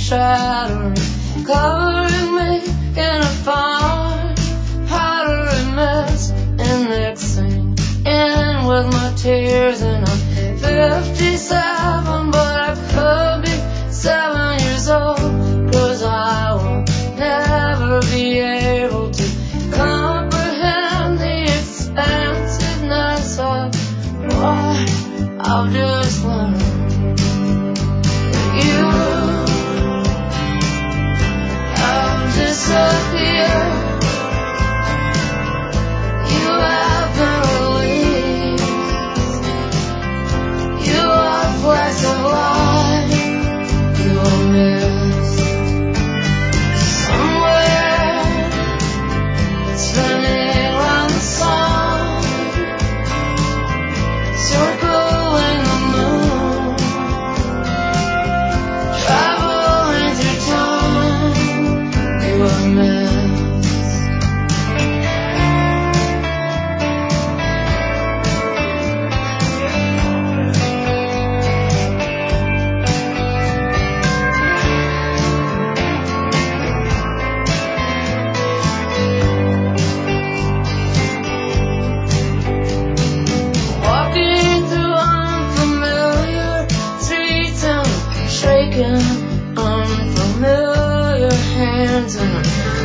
shattering, covering me in a fine powdery mess, and mixing in with my tears. And I'm 57, but I could be 7 years old, 'cause I will never be able to comprehend the expansiveness of what I've just learned. You have disappeared. You have been released. You are flesh of life. You are missed somewhere, spinning around the sun, circling the moon, traveling through time. You are missed. Walking through unfamiliar streets and shaking unfamiliar hands, and